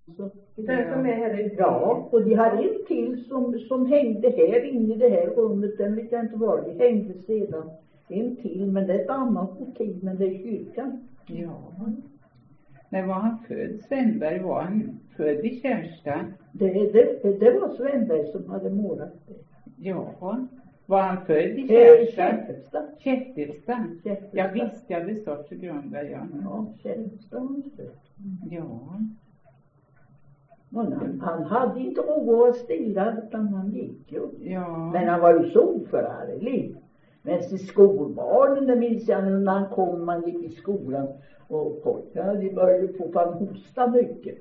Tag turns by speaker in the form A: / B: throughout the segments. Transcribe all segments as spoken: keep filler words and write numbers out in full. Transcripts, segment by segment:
A: Så,
B: Den som är här ute.
A: ja, och de hade en till som, som hängde här inne i det här rummet. Den vet jag inte var. De hängde sedan en till, men det är ett annat motiv, men det är kyrkan.
C: Ja. När var han född, Svenberg? Var han född i Kärsta?
A: Det, det, det var Svenberg som hade målat det.
C: Ja. Var han född i
A: Eh,
C: Kärsta?
A: Käppelstad.
C: Käppelstad.
A: Käppelstad.
C: Jag visste, jag hade stått för Grundberg, ja.
A: Ja, Käppelstad var han född.
C: Ja.
A: Men han, han hade inte ro att vara stilla, utan han gick ju.
C: Ja.
A: Men han var ju så oförarglig. Men till skolbarnen, det minns jag när han kom, man gick i skolan. Och pojkarna, de började på för han hosta mycket.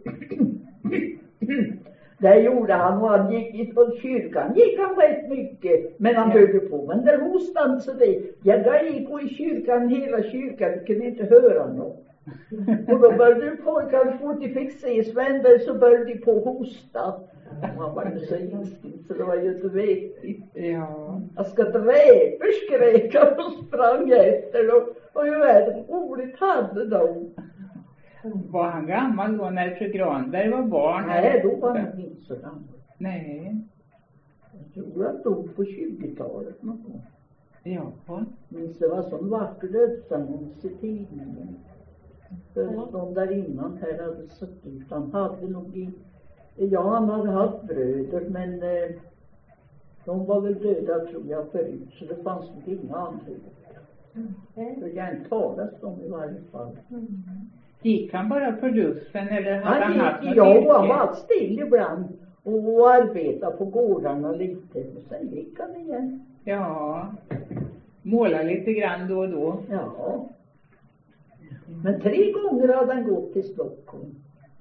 A: Det gjorde han, och han gick i från kyrkan. Gick han rätt mycket, men han
C: Ja.
A: höll på. Men där hostade så det. Ja, där gick på i kyrkan, hela kyrkan, vi kunde inte höra något. Och då började pojkarna, fort de fick se Svenberg så började de på hosta. Man var ju så instinkt så det var ju inte vettigt.
C: Ja.
A: Jag ska dräpa, skrek han och sprang efter. Och, och hur är det roligt hade de.
C: Var han gammal då när fru Granberg var barn?
A: Nej, då var han inte så gammal.
C: Nej.
A: Jag tror att dog på tjugotalet någon gång.
C: Ja.
A: Men det var sån vacker dödsannons i tidningen. Föreståndarinnan här hade sett ut. Han hade nog i... Ja, han hade haft bröder, men eh, de var väl döda tror jag förut. Så det fanns nog inga anhöriga. Det kan inte talas om i varje fall.
B: Mm.
C: Gick han bara på luffen eller hade han,
A: Han
C: haft
A: gick,
C: något
A: ja,
C: yrke?
A: han var still ibland. Och arbetade på gårdarna lite. Och sen gick han igen.
C: Ja. Måla lite grann då och då.
A: Ja. Men tre gånger hade han gått till Stockholm.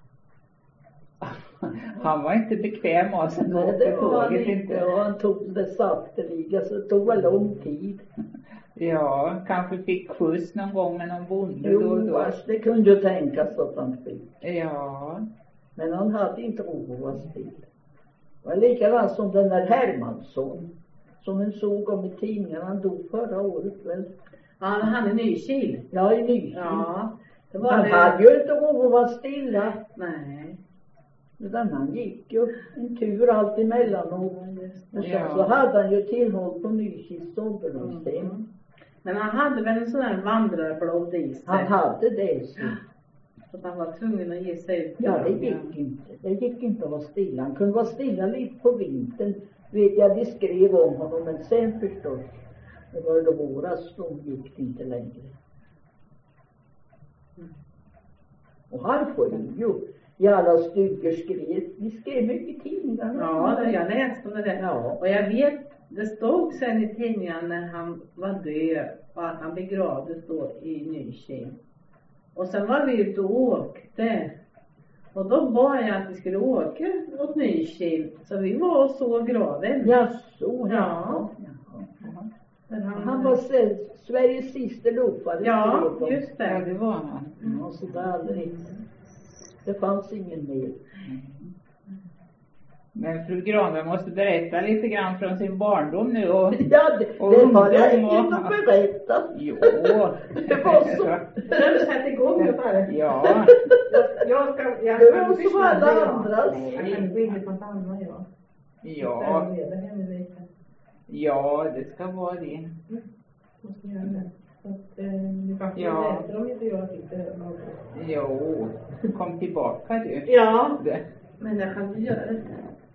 C: Han var inte bekväm av sig.
A: Nej, det var han inte. Och han tog det sakteliga, så det tog väl lång tid.
C: Ja, kanske fick skjuts någon gång med någon bonde
A: Jo,
C: då och då.
A: vars, det kunde ju tänkas att han fick.
C: Ja.
A: Men han hade inte ro att vara still. Det var likadant som den där Hermansson. Som en såg om i tidningen. Han dog förra året väl.
B: Ja, han är Nykil.
A: Ja, i Nykil.
B: Ja. Det var
A: Han
B: det.
A: hade ju inte ro att vara stilla.
B: Nej.
A: Utan han gick ju en tur allt emellanåt. Men sen
C: Ja.
A: så hade han ju tillhåll på Nykils ålderdomshem.
B: Mm. Men han hade väl en sån här vandrarblod i sig.
A: Han hade det så.
B: Så att han var tvungen att ge sig ut.
A: Ja, det gick inte. Det gick inte att vara stilla. Han kunde vara stilla lite på vintern. Vet jag, de skrev om honom. Men sen förstås, det var det våras, då gick det inte längre. Och han får ju i alla stugor skrev. De skrev mycket tidningar.
B: Ja, det, jag läste om det.
A: Ja.
B: Och jag vet, det stod sen i tidningen när han var död och att han begravdes då i Nykil. Och sen var vi ute och åkte. Och då bad jag att vi skulle åka åt Nykil. Så vi var och såg graven.
A: Ja, så.
B: Ja.
A: Han, han var se- Sveriges sista luffare.
B: Ja,
A: skrev de.
B: just
C: Ja,
B: det.
C: det var han.
A: Ja, så det aldrig. Det fanns ingen mer.
C: Men fru Granberg måste berätta lite grann från sin barndom nu. Och,
A: Ja, det,
C: och
A: det har jag
C: ungdom
A: inte
C: och-
A: att berätta.
C: Jo.
A: Det var så.
B: Nu sätt igång det bara.
C: Ja.
B: Jag ska, jag
A: Det
B: kan
A: var som
B: lyssna,
A: alla
B: ja.
A: andras.
B: Jag kan gå in på något annat, ja.
C: Ja.
B: Det är det här med lite.
C: Ja, det ska vara det.
B: Måste göra det. Så att, eh, det kanske
C: Ja.
B: är bättre om inte jag sitter något.
C: Jo. Kom tillbaka du.
B: Ja,
C: Det.
B: men jag kan inte göra det.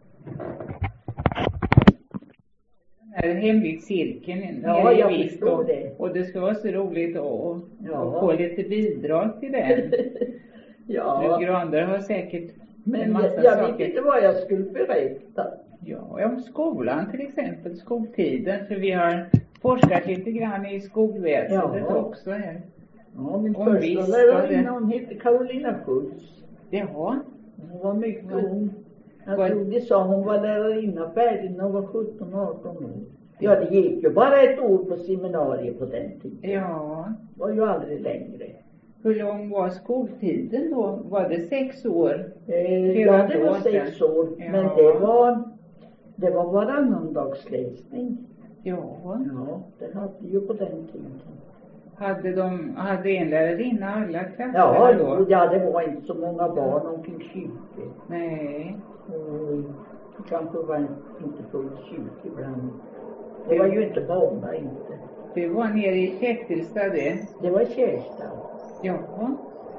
C: Den här hembygdscirkeln.
A: Ja,
C: nere i
A: jag
C: Visby.
A: förstår det.
C: Och det ska vara så roligt att,
A: Ja.
C: att få lite bidrag till den.
A: Ja,
C: Fru Granberg har säkert en
A: men
C: massa
A: jag, jag vet
C: saker.
A: inte vad jag skulle berätta.
C: Ja, om skolan till exempel, skoltiden. För vi har forskat lite grann i skolväsendet
A: Ja.
C: också här.
A: Ja, min
C: Och
A: första
C: visst,
A: lärarinna,
C: det-
A: hon hette Carolina Schultz.
C: Jaha.
A: Hon var mycket ung. Jag
C: Vad-
A: tror de sa hon var lärarinna färdig när hon var sjutton arton år. Ja, det gick ju bara ett år på seminariet på den tiden.
C: Ja.
A: Det var ju aldrig längre.
C: Hur lång var skoltiden då? Var det sex år?
A: Eh, ja, det var
C: år
A: sex
C: sedan.
A: år.
C: Ja.
A: Men det var, det var varannandagsläsning.
C: Ja.
A: Ja, det hade ju på den tiden.
C: Hade de, hade en lärarinna alla klasser
A: Ja,
C: då?
A: jo, ja, det var inte så många barn, omkring tjugo.
C: Nej.
A: Och det kanske var inte fullt tjugo ibland. Det var ju inte många inte.
C: Det var nere i Kättelstad det.
A: Det var Kärstad.
C: Ja.
A: Ja,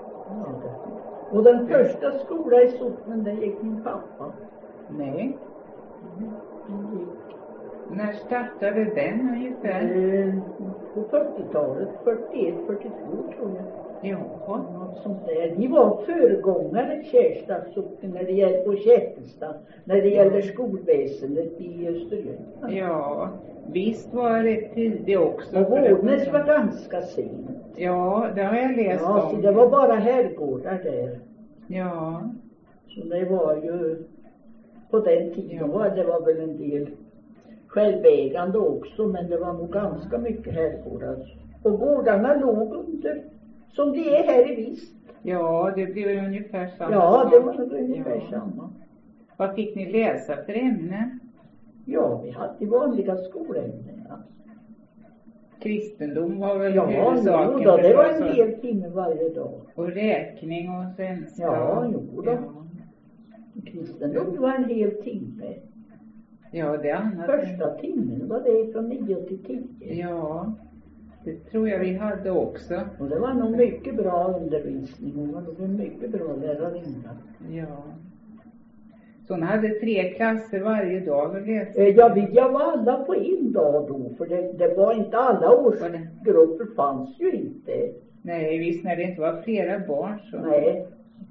A: det. Och den första skolan i socknen, där gick min pappa.
C: Nej.
A: Han gick
C: När startade den ungefär?
A: eh, på fyrtiotalet, fyrtioett, fyrtiotvå tror jag.
C: Ja.
A: Något sånt där. De var föregångare Kärstad socken när det gällde, och Kättelstad när det gällde skolväsendet i Östergötland.
C: Ja. Visst var det tidigt också.
A: Och
C: för det
A: Vårdnäs var ganska sent.
C: Ja, det har jag läst
A: Ja,
C: om.
A: så det var bara herrgårdar där.
C: Ja.
A: Så det var ju, på den tiden
C: Ja.
A: var det var väl en del självägande också, men det var nog ganska mycket herrgårdar. Och gårdarna låg under, som det är här i Vist.
C: Ja, det blir väl ungefär samma
A: Ja,
C: sak.
A: det var nog ungefär
C: Ja.
A: samma.
C: Vad fick ni läsa för ämnen?
A: Ja, vi hade vanliga skolämnen. Ja,
C: Kristendom var väl
A: ja
C: huvudsaken
A: jo, då, det var
C: förstås,
A: en hel timme varje dag.
C: och räkning och svenska.
A: Ja,
C: och-
A: jo då.
C: Ja.
A: Kristendom var en hel timme.
C: Ja, det är annat.
A: Första timmen var det från nio till tio.
C: Ja, det tror jag vi hade också.
A: Och det var nog mycket bra undervisning. Hon var nog en mycket bra lärarinna.
C: Ja. Så hon hade tre klasser varje dag att läsa.
A: Eh, Ja, vi jag var alla på en dag då. För det, det var inte alla
C: Var det?
A: årsgrupper fanns ju inte.
C: Nej, visst när det inte var flera barn så.
A: Nej.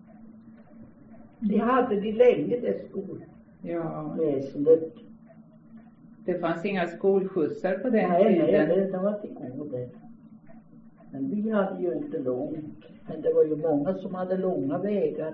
A: Det hade de länge, det
C: Ja,
A: skolväsendet.
C: det fanns inga skolskjutsar på den
A: Nej, nej,
C: tiden.
A: det, det var till gode. Men vi hade ju inte långt. Men det var ju många som hade långa vägar.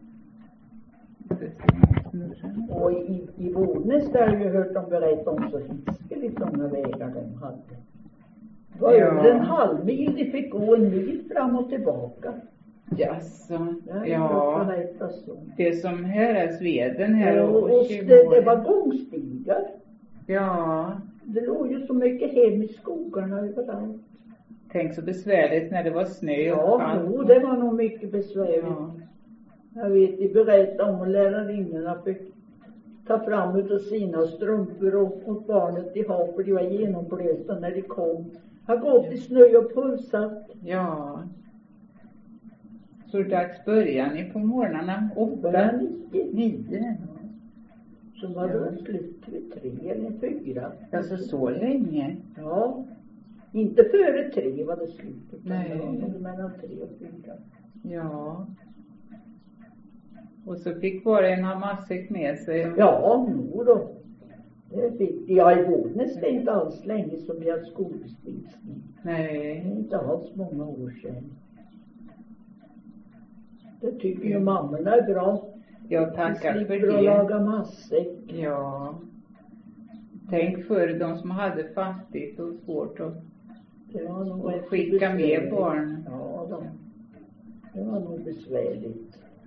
A: Och i, i Vårdnäs där har jag hört dem berätta om så hiskeligt långa vägar de hade. Det var
C: Ja.
A: över en halv mil, de fick gå en mil fram och tillbaka.
C: Jaså,
A: Jag har hört
C: ja.
A: berätta så.
C: Det som Häradsveden här
A: Och,
C: och
A: och det,
C: Tjuvmål.
A: det var gångstigar.
C: Ja,
A: Det låg ju så mycket hem i skogarna överallt.
C: tänk så besvärligt när det var snö och
A: Ja,
C: kallt.
A: jo, det var nog mycket besvärligt.
C: Ja.
A: Jag vet, de berättade om att lärarinnorna fick ta fram utav sina strumpor och åt barnet i hav, för de var genomblöta när de kom. Har gått i snö och pulsat.
C: Ja. Så dags börjar ni på morgnarna? Åtta?
A: Började nio.
C: Nio?
A: Så var
C: Ja.
A: det slut vid tre eller fyra.
C: Alltså så länge?
A: Ja. Inte före tre var det slut. utan
C: Nej.
A: det var nog mellan tre och fyra.
C: Ja. Och så fick var och en ha matsäck med sig.
A: Ja, nu då. Det fick de. Ja, i Vårdnäs det är inte alls länge som vi hade skolbespisning. Det är
C: Nej.
A: inte alls många år sedan. Det tycker ju mammorna är bra.
C: Jag
A: Vi
C: tackar för
A: slipper att
C: det.
A: laga matsäck.
C: Ja. Tänk för de som hade fattigt och svårt att
A: Det var nog
C: och
A: rätt
C: skicka med
A: besvärligt.
C: barn.
A: Ja, då. Det var nog besvärligt.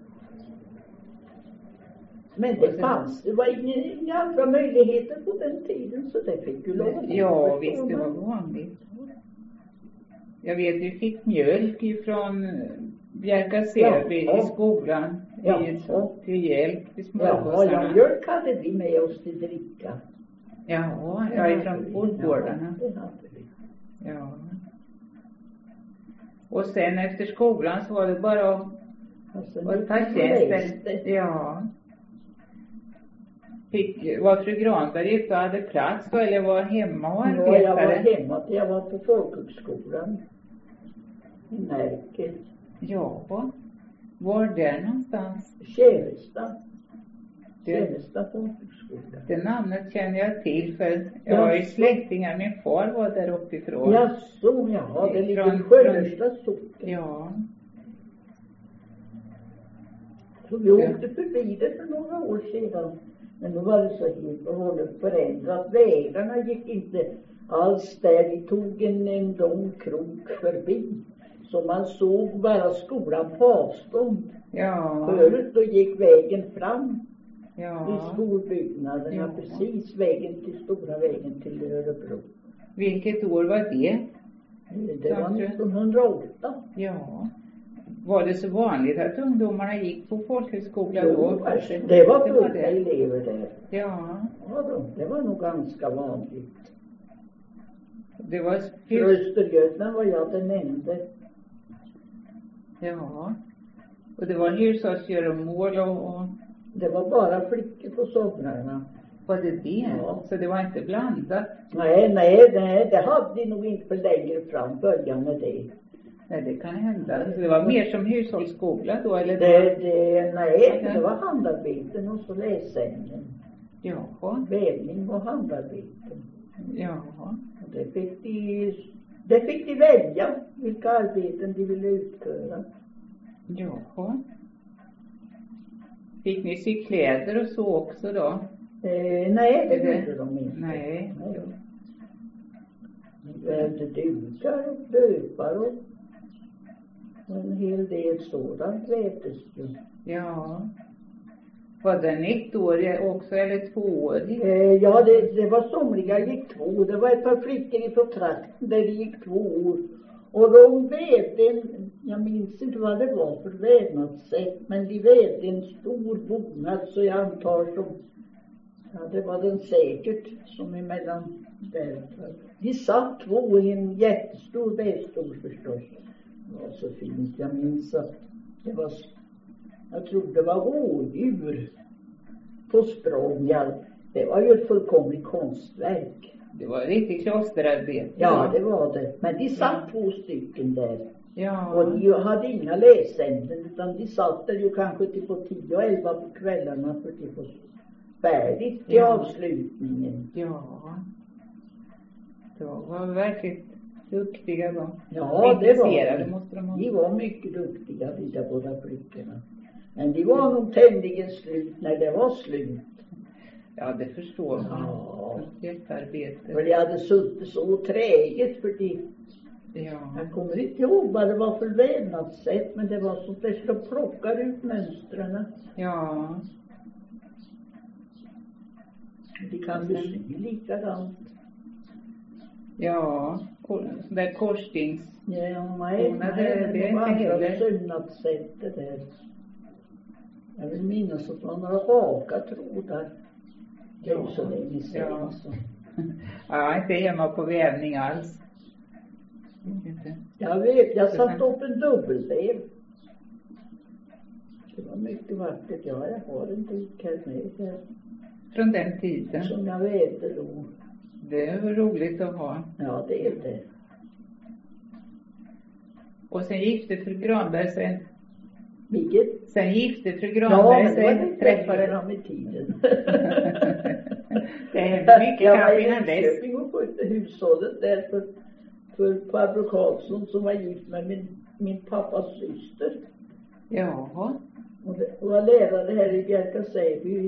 A: Men det fanns, det var inga, inga andra möjligheter på den tiden, så det fick ju lov att gå,
C: Ja,
A: förstår
C: visst det var
A: man.
C: vanligt. Jag vet vi fick mjölk ifrån Bjärka-Säby
A: Ja.
C: i skolan.
A: Ja.
C: I, till hjälp till
A: Ja, ja,
C: smörgåsarna.
A: mjölk hade vi med oss till dricka.
C: Ja,
A: Det
C: ja,
A: hade
C: ifrån
A: vi.
C: fotgårdarna.
A: Ja, det hade vi.
C: Ja. Och sen efter skolan så var det bara att
A: Alltså,
C: och
A: ni
C: ta
A: kan läsa det.
C: tjänsten. Ja. Fick, var fru Granberg ute och hade plats då, eller var hemma och
A: Ja, jag var
C: arbetade?
A: hemma, jag var på folkhögskolan i Närke,
C: Ja. Var där någonstans?
A: Käresta,
C: Det,
A: Käresta folkhögskola.
C: det namnet känner jag till för jag har ju
A: Jaså.
C: släktingar. Min far var där uppifrån.
A: Jaså, ja, det ligger i
C: Från-
A: Sköllersta socken.
C: Ja.
A: Så vi åkte förbi det för några år sedan. Men då var det så helt och hållet förändrat. Vägarna gick inte alls där. Vi tog en, en lång krok förbi. Så man såg bara skolan på avstånd.
C: Ja.
A: Förut då gick vägen fram i
C: Ja.
A: skolbyggnaderna.
C: Ja.
A: Precis vägen till stora vägen till Örebro.
C: Vilket år var det?
A: Det var nittonhundraåtta.
C: Ja. Var det så vanligt att ungdomarna gick på folkhögskola
A: Jo,
C: då?
A: det var fullt med elever där.
C: Ja.
A: Ja då, det var nog ganska vanligt.
C: Det var...
A: För Östergötland var jag den enda.
C: Ja. Och det var hushållsgöromål och, och...
A: Det var bara flickor på somrarna.
C: Var det det?
A: Ja.
C: Så det var inte blandat?
A: Nej, nej, nej, det hade de nog inte för längre fram början med det.
C: Nej, det kan hända. Så det var mer som hushållsskola då, eller?
A: Det, det, nej, det var handarbeten och så läsämnen.
C: Jaha.
A: Vävning och handarbeten.
C: Jaha.
A: Och det fick de, det fick de välja vilka arbeten de ville utföra.
C: Jaha. Fick ni sy kläder och så också då?
A: Eh, nej, det
C: det
A: gjorde de inte.
C: Nej.
A: nej. De vävde dukar och döpar och en hel del sådant vävdes ju.
C: Ja. Var den ettårig också eller tvåårig?
A: Eh, ja, det, det var somliga gick två. Det var ett par flickor ifrån trakten där det gick två år. Och de vävde en, jag minns inte vad det var för vävnadssätt, men de vävde en stor bonad, så jag antar som, ja, det var den säkert som emellan där. De satt två i en jättestor vävstol förstås. Det var så fint, jag minns att det var, jag tror det var rådjur på språngar. Det var ju ett fullkomligt konstverk.
C: Det var riktigt klosterarbete.
A: Ja, det var det. Men de satt ja. två stycken där.
C: Ja.
A: Och de hade inga läsämnen, utan de satt där ju kanske till på tio och elva på kvällarna för att få färdigt till ja. avslutningen.
C: Ja. De var verkligen duktiga då.
A: Ja, det var
C: de. Måste de, ha.
A: de var mycket duktiga, de där båda flickorna. Men de var nog tämligen slut när det var slut.
C: Ja, det förstår man.
A: Ja.
C: Jättearbete.
A: För de hade suttit så träget för de...
C: Ja.
A: Jag kommer inte ihåg vad det var för vävnadssätt, men det var så att de plockar ut mönstren.
C: Ja.
A: De kan ju sy likadant.
C: Ja, sån där korsstings.
A: Ja, nej, nej,
C: det, det
A: var
C: är
A: andra sömnadssättet där. Jag vill minnas att man har raka trådar. Det är ju så länge sedan.
C: Ja.
A: Alltså.
C: Ja, inte hemma på vävning alls. Inte.
A: Jag vet, jag satt upp en dubbelväv. Det var mycket vackert. Ja, jag har en duk här med där.
C: Från den tiden?
A: Som jag vävde då.
C: Det är roligt att ha.
A: Ja, det är det.
C: Och sen gifte fru Granberg sig.
A: Vilket?
C: Sen gifte fru Granberg
A: ja,
C: sig.
A: Träffade fram i tiden.
C: Det hände mycket
A: jag
C: kanske
A: innan
C: innan dess.
A: Jag var i Nyköping och skötte hushållet där för, för Barbro Karlsson som var gift med min, min pappas syster.
C: Jaha.
A: Och det var lärare här i Bjärka-Säby.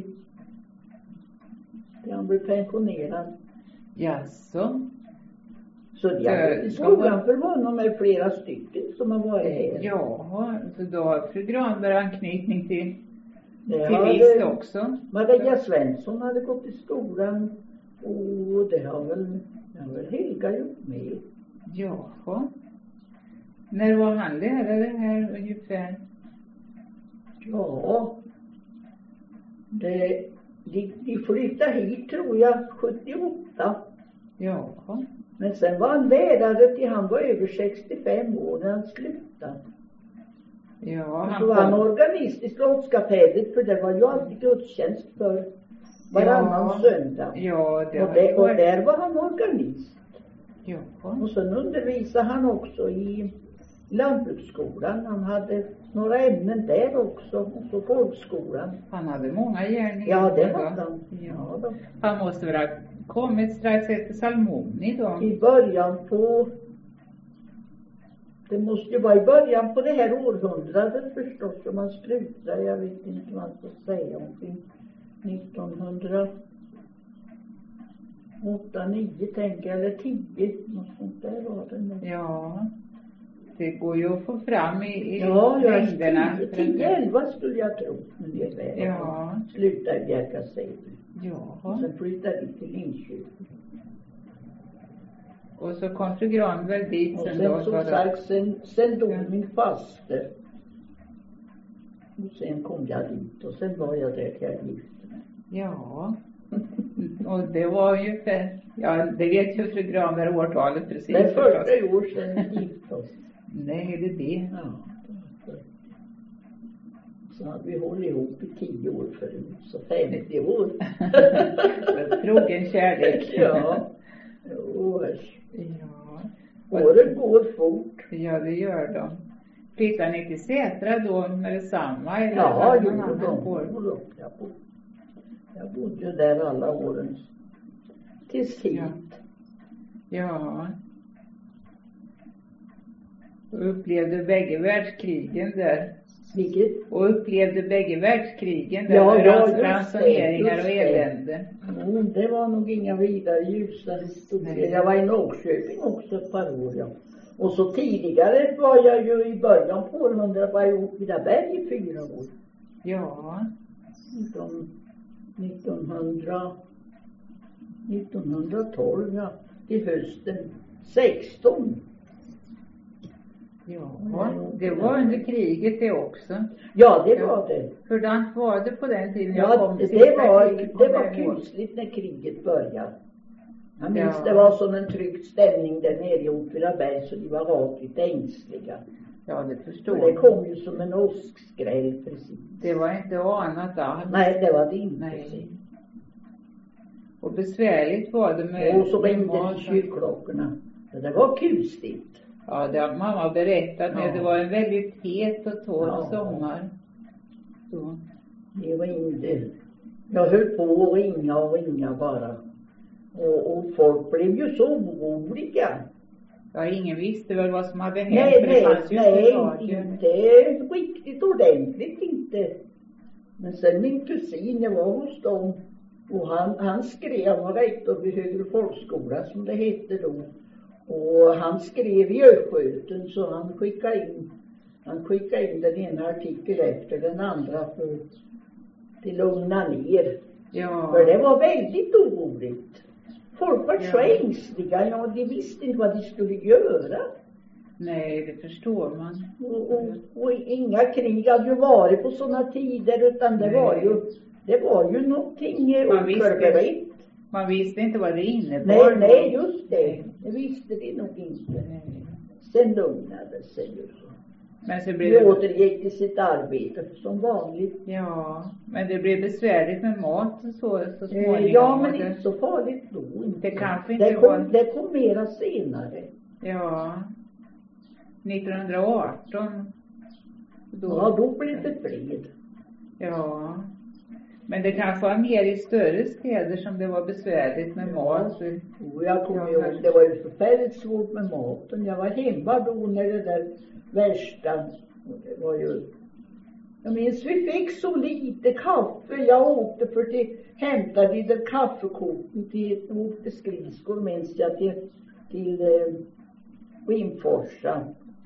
A: Han blev pensionerad.
C: Jaså?
A: Så jag har i skolan för honom med flera stycken som har varit här.
C: Jaha, så då har fru Granberg anknytning till,
A: det
C: till Vist också.
A: Maria Svensson hade gått i skolan och det har väl, det har väl Helga gjort med.
C: Jaha. När var han lärare här ungefär?
A: Ja, det, de, de flyttade hit tror jag sjuttioåtta.
C: Jaha.
A: Men sen var han lärare till han var över sextiofem år när han slutade.
C: Ja,
A: han
C: han
A: var han organist i Slottskapellet, för det var ju alltid gudstjänst för varannan
C: ja.
A: söndag.
C: Ja, det
A: och, det, och där var han organist.
C: Jaha.
A: Och sen undervisade han också i lantbruksskolan. Han hade några ämnen där också. Och så folkskolan.
C: Han hade många gärningar.
A: Ja, det hade han. Ja, då.
C: Han måste väl ha kommit strax efter Salmoni då?
A: I början på... Det måste ju vara i början på det här århundradet förstås. Om man slutar, jag vet inte vad man ska säga omkring nittonhundraåtta, nio tänker jag, eller tio. Något sånt där var det nu.
C: Ja, det går ju att få fram i, i
A: ja,
C: längderna.
A: Ja, tio elva skulle jag tro. Ungefär.
C: Ja.
A: Slutar i Bjärka-Säby.
C: Ja.
A: Och sen flyttade vi till Linköping.
C: Och så kom fru Gran väl dit
A: Och
C: sen
A: sen
C: då?
A: som
C: var det-
A: sagt, sen, sen dog
C: Ja.
A: min faster. Och sen kom jag dit och sen var jag där till jag gifte mig.
C: Ja. Och det var ju för, ja, det vet ju fru Granberg årtalet precis.
A: Det är
C: förstås.
A: fyrtio år sedan vi gifte oss.
C: Nej, är det det?
A: Ja, det var fyrtio. Så hade vi hållit ihop i tio år förut, så femtio år.
C: Trogen kärlek.
A: Ja. Jo,
C: Ja.
A: åren går fort.
C: Ja, det gör de. Flyttade ni till Sätra då med detsamma? Eller
A: Ja,
C: var det
A: jo,
C: någon annan
A: de
C: gård?
A: bor upp. Jag bodde, jag bodde där alla åren. Tills hit.
C: Ja. Ja. Och upplevde bägge världskrigen där.
A: Vilket?
C: Och upplevde bägge världskrigen där.
A: Ja,
C: med
A: ja,
C: rans-
A: just det,
C: ransoneringar
A: just
C: och
A: det.
C: elände.
A: Jo, det var nog inga vidare ljusa historier.
C: Nej.
A: Jag var i Norrköping också ett par år, ja. Och så tidigare var jag ju i början på det, men det var ju uppe i Åtvidaberg i fyra år.
C: Ja.
A: nitton, nittonhundra, nittonhundratolv, ja, till hösten sexton.
C: Ja, det var under kriget det också.
A: Ja, det var det.
C: Hurdant var det på den tiden jag
A: Ja,
C: kom?
A: det
C: Sista
A: var,
C: kriget
A: det
C: kom
A: var
C: jag ihåg.
A: kusligt när kriget började. Jag minns
C: Ja.
A: det var som en tryckt stämning där nere i Åtvidaberg, så de var rakt ängsliga.
C: Ja, det förstår
A: För det
C: jag.
A: kom ju som en åskskräll precis.
C: Det var inte anat alls.
A: Nej, det var det inte.
C: Nej. Och besvärligt var det med...
A: Och så
C: med
A: ringde
C: mat.
A: de kyrkklockorna. Så det var kusligt.
C: Ja, det har mamma berättat när
A: Ja.
C: det var en väldigt het och torr
A: Ja.
C: sommar. Så.
A: Det var inte... Jag höll på att ringa och ringa bara. Och, och folk blev ju så oroliga.
C: Ja, ingen visste väl vad som hade hänt.
A: Nej,
C: för det
A: nej,
C: fanns ju
A: nej,
C: inte radio.
A: inte riktigt ordentligt inte. Men sen min kusin, jag var hos dem. Och han, han skrev, han var rektor vid Högre folkskola som det hette då. Och han skrev i Östgöten, så han skickade in, han skickade in den ena artikeln efter den andra för att lugna ner.
C: Ja.
A: För det var väldigt oroligt. Folk var så
C: Ja.
A: ängsliga, ja, de visste inte vad de skulle göra.
C: Nej, det förstår man.
A: Och, och, och inga krig hade ju varit på sådana tider, utan det
C: Nej.
A: var ju, det var ju någonting eh,
C: Man visste-
A: oförberett.
C: Man visste inte vad det innebar.
A: Nej, nej, just det.
C: Nej.
A: Det visste de nog inte.
C: Nej.
A: Sen lugnade sig ju så.
C: Men så blev
A: De
C: det...
A: återgick till sitt arbete som vanligt.
C: Ja, men det blev besvärligt med mat och så, så småningom.
A: Eh, ja, men
C: och det...
A: inte så farligt då. Inte.
C: Det kanske inte
A: det kom,
C: var-
A: det kom mera senare.
C: Ja, nittonhundraarton. Då,
A: Ja, då blev det fred.
C: Ja, men det kanske var mer i större städer som det var besvärligt med mat. Så...
A: Och jag kommer
C: Ja,
A: ihåg,
C: kanske.
A: det var ju förfärligt svårt med maten. Jag var hemma då när det där värsta, och det var ju, jag minns vi fick så lite kaffe. Jag åkte för att hämta de där kaffekoppen till, åkte skridskor minns jag till, till eh, Rimforsa.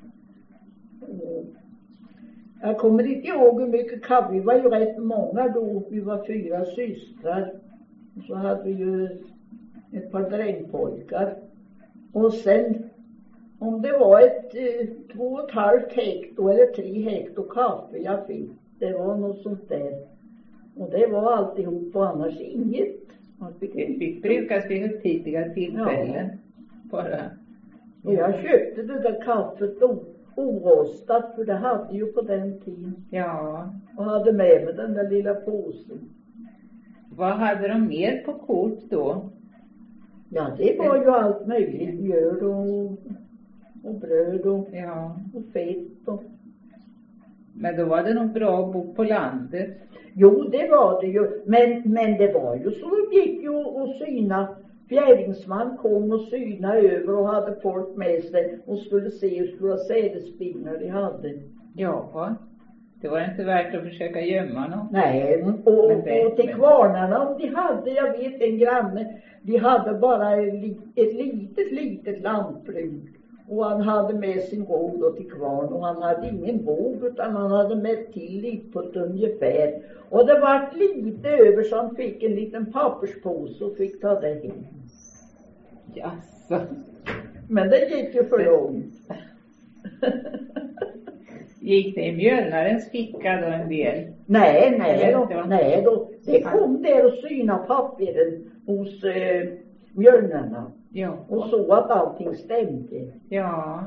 A: Och jag kommer inte ihåg hur mycket kaffe, vi var ju rätt många då, vi var fyra systrar. Och så hade vi ju ett par drängpojkar. Och sen, om det var ett eh, två och ett halvt hekto eller tre hekto kaffe jag fick, det var något sånt där. Och det var alltihop och annars inget. Man fick
C: Det fick brukas vid högtidliga tillfällen. Bara.
A: Och jag köpte det där kaffet o- orostat, för det hade ju på den tiden.
C: Ja.
A: Och hade med mig den där lilla påsen.
C: Vad hade de mer på kort då?
A: Ja, det var ju allt möjligt. Mjöl och, och bröd och,
C: Ja.
A: och fett och...
C: Men då var det nog bra att bo på landet.
A: Jo, det var det ju. Men, men det var ju så de gick ju och syna. Fjäringsman kom och syna över och hade folk med sig och skulle se hur stora sädesspinnar de hade.
C: Ja. Det var inte värt att försöka gömma något.
A: Nej, och,
C: Men det-
A: och till
C: men-
A: kvarnarna, om de hade, jag vet en granne, de hade bara ett, li- ett litet, litet lantbruk. Och han hade med sin gård då till kvarn, och han hade ingen våg utan han hade med till lite på ett ungefär. Och det var lite över så han fick en liten papperspåse och fick ta det hem.
C: Jaså.
A: Men det gick ju för långt.
C: Gick det i mjölnarens ficka då en del?
A: Nej, nej
C: Eller
A: då,
C: inte, va?
A: nej då. Det kom där och syna papperen hos eh, mjölnarna.
C: Ja.
A: Och så att allting stämde.
C: Ja.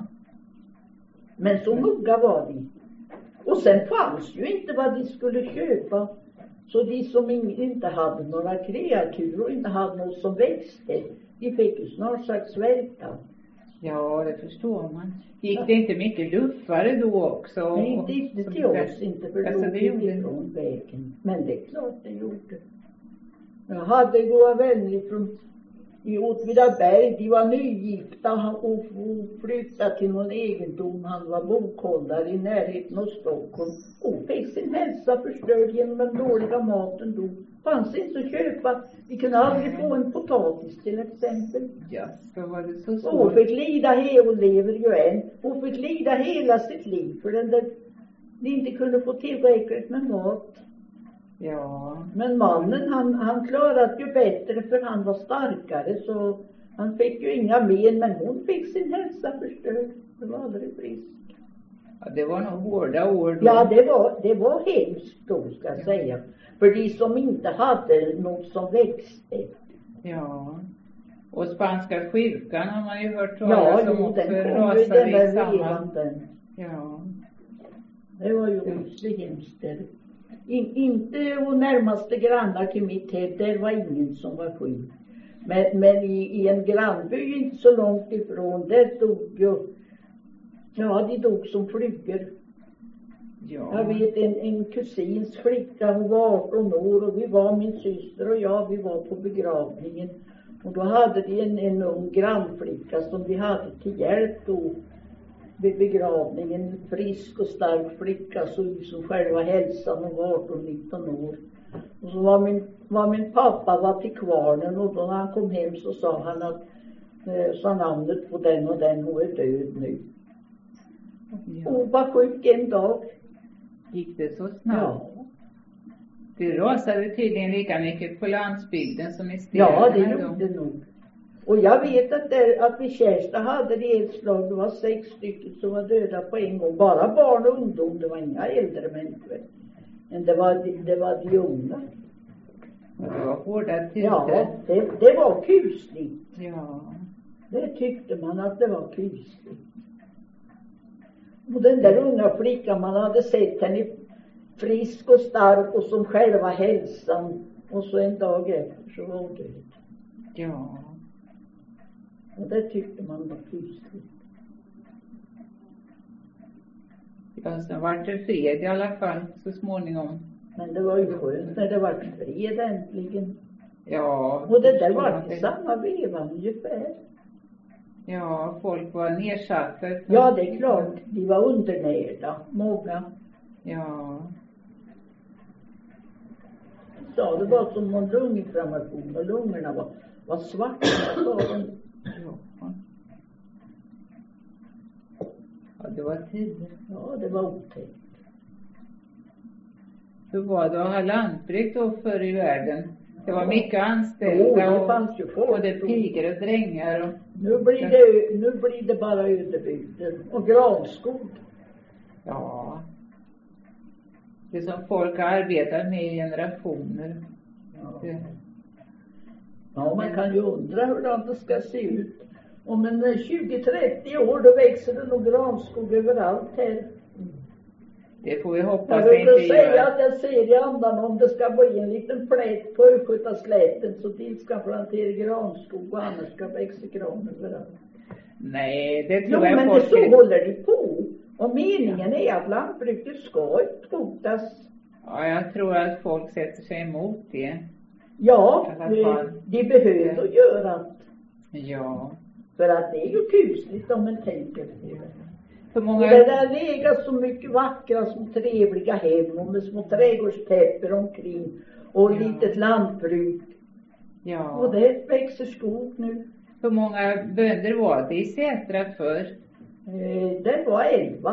A: Men så noga var de. Och sen fanns ju inte vad de skulle köpa. Så de som in, inte hade några kreatur och inte hade något som växte, de fick ju snart sagt svälta.
C: Ja, det förstår man. Gick det inte mycket luffare då också?
A: Nej, inte, inte till oss, inte för
C: Alltså,
A: då
C: det
A: gick
C: gjorde
A: ifrån vägen. Men det är klart det gjorde. Jag hade goda vänner från i Åtvidaberg, de var nygifta och, och flyttade till någon egendom. Han var bokhållare i närheten av Stockholm och fick sin hälsa förstörd genom den dåliga maten då. Fanns inte att köpa. Vi kunde aldrig få en potatis till exempel.
C: Ja, så var det så svårt.
A: Och hon fick lida, he- och lever ju än. Hon fick lida hela sitt liv för den där de inte kunde få tillräckligt med mat.
C: Ja.
A: Men mannen han, han klarade ju bättre för han var starkare så han fick ju inga men, men hon fick sin hälsa förstörd. Det var aldrig frisk.
C: Ja, det var nog hårda år då.
A: Ja, det var, det var hemskt då ska jag säga. För de som inte hade något som växte.
C: Ja. Och spanska sjukan har man ju hört
A: Ja,
C: talas om
A: jo,
C: också.
A: den kom ju
C: Rasade
A: den
C: i
A: där
C: samma.
A: levanden.
C: Ja.
A: Det var ju rysligt hemskt där. In, inte och närmaste grannar till mitt hem, där var ingen som var sjuk. Men, men i, i en grannby inte så långt ifrån, där dog ju, ja de dog som flugor.
C: Ja.
A: Jag vet en, en kusins flicka, hon var arton år och vi var, min syster och jag, vi var på begravningen. Och då hade de en, en ung grannflicka som vi hade till hjälp då vid begravningen. Frisk och stark flicka, så som själva hälsan, hon var arton nitton år. Och så var min, var min pappa var till kvarnen och då när han kom hem så sa han att, eh, sa namnet på den och den, hon är död nu.
C: Ja.
A: Hon var sjuk en dag.
C: Gick det så snabbt?
A: Ja.
C: Det rasade tydligen lika mycket på landsbygden som i städerna.
A: Ja, det
C: då.
A: gjorde det nog. Och jag vet att, där, att vid Kärsta hade det ett slag, det var sex stycken som var döda på en gång. Bara barn och ungdom, det var inga äldre människor. Men det var, det var de unga.
C: Det var hårda tider.
A: Ja, det, det var kusligt.
C: Ja.
A: Det tyckte man att det var kusligt. Och den där unga flickan, man hade sett henne frisk och stark och som själva hälsan. Och så en dag efter så var hon död.
C: Ja.
A: Och det tyckte man var kusligt.
C: Ja, sen var det fred i alla fall så småningom.
A: Men det var ju skönt när det var fred äntligen.
C: Ja.
A: Och det där var
C: det.
A: i samma veva ungefär.
C: Ja, folk var nedsatta.
A: Ja, det är klart. De var undernärda, många.
C: Ja.
A: Så det var som en lunginflammation och lungorna var, var svarta. Så de,
C: Ja. Ja, det var tider.
A: ja, det var otäckt.
C: Hur var det att ha lantbruk då förr i världen? Det var mycket
A: Jo,
C: anställda
A: det
C: och
A: fanns ju folk.
C: både pigor och drängar. Och,
A: Nu blir det, nu blir det bara ödebygder och granskog.
C: ja. Det som folk har arbetat med i generationer.
A: Ja.
C: Det,
A: Ja, man kan ju undra hur det ska se ut. Om en tjugo trettio år då växer det nog granskog överallt här.
C: det får vi hoppas
A: Jag
C: det
A: vill
C: inte
A: säga
C: gör.
A: att jag ser i andan om det ska bli en liten plätt på Östgötaslätten så de ska plantera granskog och annars ska växa gran överallt.
C: Nej, det
A: Jo,
C: tror jag
A: men det
C: folk
A: så
C: är-
A: håller de på. Och meningen är att lantbruket ska utfotas.
C: Ja, jag tror att folk sätter sig emot det.
A: Ja,
C: I alla fall.
A: eh, de behöver göra.
C: Ja.
A: För att det är ju kusligt om man tänker på det.
C: För
A: Och
C: många...
A: det där legar så mycket vackra, små trevliga hem och med små trädgårdstäpper omkring och
C: Ja.
A: litet lantbruk. Och
C: Ja.
A: det växer skog nu.
C: Hur många bönder var det i Sätra förr?
A: Eh, det var elva.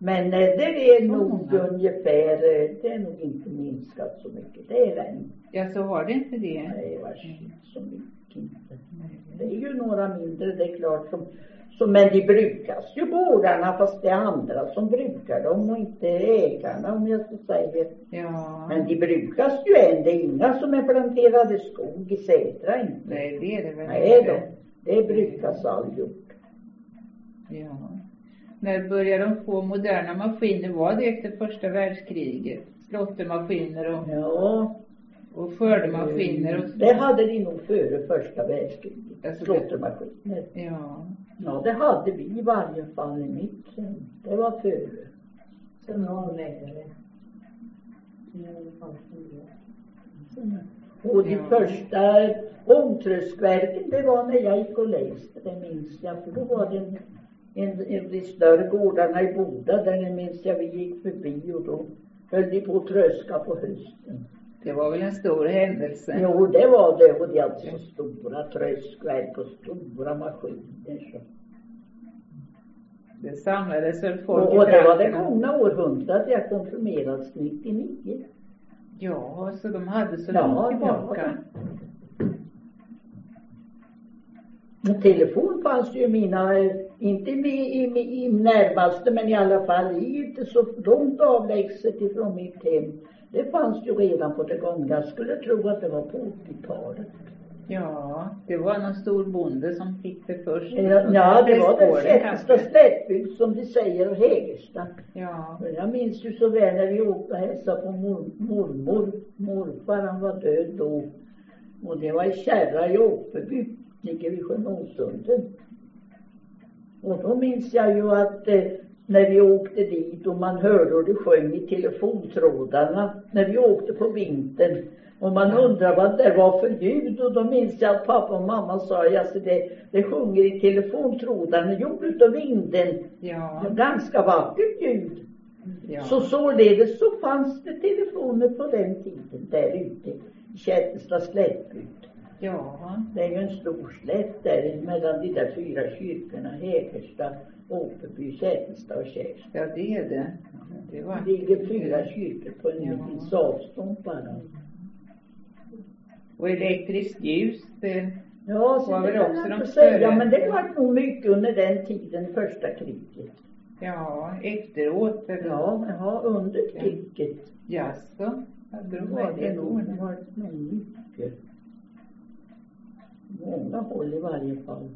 A: Men eh, det är
C: Så
A: nog
C: många.
A: ungefär, eh, det är nog inte minskat så mycket. Det är det inte.
C: Ja, så har det inte det.
A: Nej, vars så mycket inte.
C: Nej.
A: Det är ju några mindre, det är klart. Som, som, men de brukas ju gårdarna, fast det är andra som brukar dem och inte ägarna, om jag ska säga.
C: Ja.
A: Men de brukas ju än. Det är inga som är planterade skog i Sätra inte.
C: Nej, det är det väl
A: Nej
C: inte.
A: då, det brukas allihop.
C: Ja. När började de få moderna maskiner? Var det efter första världskriget? Slåttermaskiner och,
A: Ja,
C: och skördemaskiner och så.
A: det hade de nog före första världskriget.
C: Alltså det-
A: Slåttermaskiner.
C: Ja.
A: Ja, det hade vi i varje fall i mitt hem. Det var före.
B: Sen avläggare.
A: Och de
C: Ja.
A: första ångtröskverken, det var när jag gick och läste, det minns jag. För då var det en, en, en de större gårdarna i Boda, där det minns jag vi gick förbi och då höll de på att tröska på hösten.
C: Det var väl en stor händelse.
A: Jo, det var det. Och de hade så stora tröskverk och stora maskiner. Så.
C: Det samlades för folk
A: Och,
C: i
A: och det var det
C: trakterna.
A: gångna århundradet. Jag konfirmerades nittionio.
C: Ja, så de hade så
A: Ja,
C: långt tillbaka.
A: Och telefon fanns ju i mina, eh, inte i, i, i, i närmaste, men i alla fall i, inte så långt avlägset ifrån mitt hem. Det fanns ju redan på det gångna. Jag skulle tro att det var på åttiotalet.
C: Ja, det var någon stor bonde som fick det först.
A: Ja, ja, det var den
C: Prästgården
A: Kättesta
C: kanske.
A: slättbygd som de säger, Hägersta.
C: Ja,
A: Men jag minns ju så väl när vi åkte och hälsade på mor, mormor. Morfar, han var död då. Och det var i Kärra i Åkerby, ligger vid sjön Åsunden. Och då minns jag ju att eh, när vi åkte dit och man hörde hur det sjöng i telefontrådarna när vi åkte på vintern. Och man undrar vad det var för ljud. Och då minns jag att pappa och mamma sa, alltså det, det sjunger i telefontrådarna, gjort utav vinden.
C: ja,
A: Ganska vackert ljud.
C: ja.
A: Så således så fanns det telefoner på den tiden där ute i Kättesta slättbygd.
C: Ja,
A: Det är ju en stor slätt där mellan de där fyra kyrkorna, Hägersta, Åkerby, Kättesta och Kärrsta.
C: ja, det är det. Det var
A: Det ligger fyra kyrkor på en
C: Ja.
A: viss avstånd bara.
C: Och elektriskt ljus, det,
A: Ja, så
C: Var
A: det
C: väl
A: kan
C: också
A: jag
C: de
A: inte säga,
C: större?
A: men det var nog mycket under den tiden, första kriget.
C: ja, efteråt. eller-
A: Ja, ja under kriget.
C: Jaså, hade
A: Då
C: de
A: var
C: med
A: det
C: det då?
A: nog, var det nog mycket. Många håll i varje fall.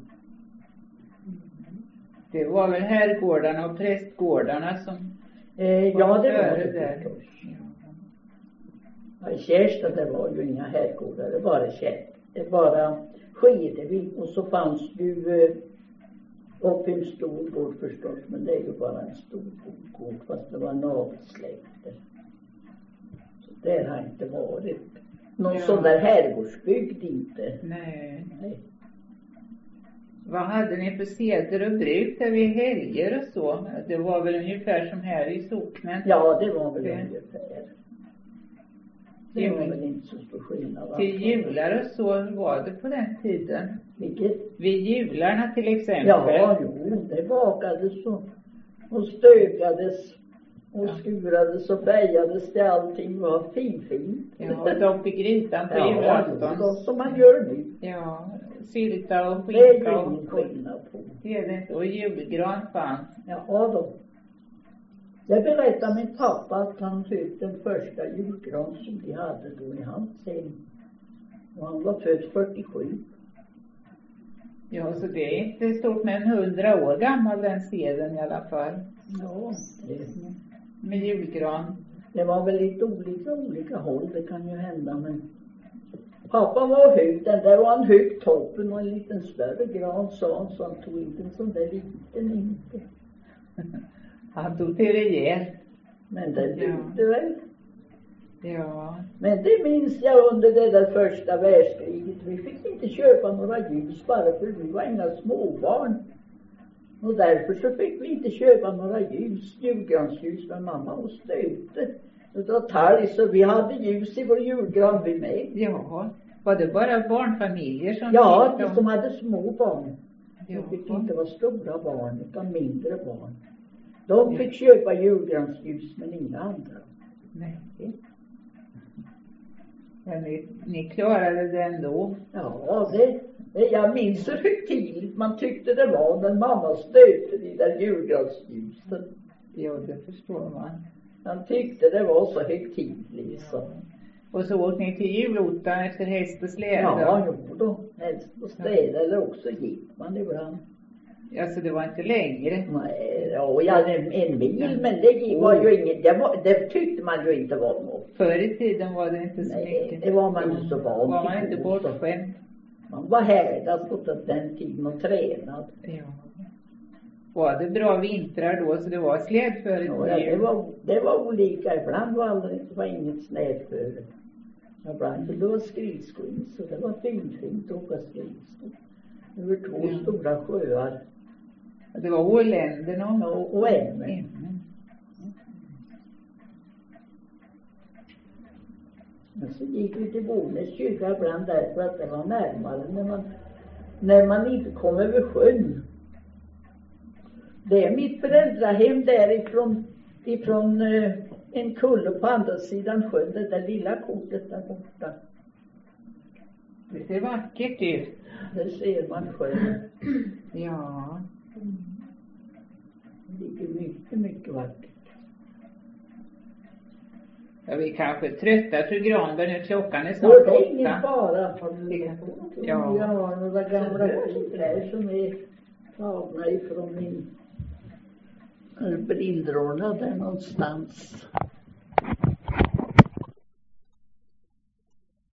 C: Det var väl herrgårdarna och prästgårdarna som
A: Eh, ja, det var
C: före
A: det
C: där.
A: förstås.
C: Ja.
A: Ja, i Kärrsta det var ju inga herrgårdar, det var det det bara Skedevi. Och så fanns ju eh, upp en stor gård förstås, men det är ju bara en stor gård fast det var navelsläkter. Så där har inte varit någon
C: Ja.
A: sån där herrgårdsbygd inte.
C: Nej.
A: Nej.
C: Vad hade ni för seder och bruk där vid helger och så? Det var väl ungefär som här i socknen.
A: Ja, det var väl
C: Det-
A: ungefär. Det var väl inte så stor skillnad.
C: Till jular och så var det på den tiden.
A: Vilket?
C: Vid jularna till exempel.
A: Ja, jo, det bakades och, och stökades och
C: Ja.
A: skurades och färgades. Det allting var finfint.
C: Ja, och dopp i grytan på
A: Ja,
C: julafton.
A: jo, som man gör nu.
C: Ja, sylta och
A: Det är
C: skinka
A: ju
C: och
A: ingen skillnad på.
C: det är det inte. Och julgran fanns.
A: Ja, då. Jag berättade min pappa att han fick den första julgran som de hade då i hans hem. Och han var född fyrtiosju.
C: Ja, så det är inte stort men hundra år gammal den seden i alla fall.
A: Ja, det,
C: Med julgran.
A: det var väl lite olika olika håll, det kan ju hända, men pappa var hög, den där var en hög toppen och en liten större gran, sa han, så han tog inte en sån där liten inte.
C: Han tog till rejält.
A: Men den
C: Ja.
A: byggde väl.
C: Ja,
A: Men det minns jag under det där första världskriget. Vi fick inte köpa några ljus bara för vi var inga småbarn. Och därför så fick vi inte köpa några ljus, julgransljus, men mamma och stöte. Utav talg, så vi hade ljus i vår julgran vi med.
C: ja. Var det bara barnfamiljer som
A: Ja,
C: fick
A: de
C: dem?
A: som hade små barn.
C: Ja.
A: De fick inte vara stora barn utan mindre barn. De fick köpa julgransljus men inga andra.
C: Nej. Men ni, ni klarade det ändå.
A: Ja, det, det jag minns hur högtidligt man tyckte det var när mamma stöpte de där julgransljusen.
C: Ja, det förstår man.
A: Man tyckte det var så högtidligt så.
C: Och så åkte ni till julottan efter häst och släde?
A: Ja, jo då. Helst på släde eller också gick man ibland.
C: Alltså det var inte längre?
A: Nej, ja, ja en, en mil, men det var ju inget, det, var, det tyckte man ju inte var något.
C: Förr i tiden var det inte så
A: Nej,
C: mycket.
A: det var man ju så van
C: Var man
A: till.
C: inte bortskämd?
A: Man var härdad på den tiden och tränad.
C: Ja. Var det bra vintrar då så det var slädföre?
A: Ja, det var, det var olika. Ibland var aldrig, det var inget slädföre. Ibland det var skridskor, så det var fint, fint att åka skridskor. Det var två
C: Ja.
A: stora sjöar.
C: Det var Åländerna
A: Ja, och Ämmen.
C: Mm.
A: Men så gick vi till Bonäs kyrka ibland därför att det var närmare när man, när man inte kom över sjön. Det är mitt föräldrahem därifrån ifrån eh, en kulle på andra sidan sjön, det där lilla kortet där borta.
C: Det ser vackert ut.
A: Där ser man sjön.
C: Ja.
A: Det ligger mycket, mycket vackert.
C: Ja, vi kanske är trötta fru Granberg nu. Klockan är
A: Och
C: snart
A: det är ingen
C: åtta.
A: fara.
C: Ja.
A: Jag har några gamla kläder som är tagna ifrån min brillråna där någonstans.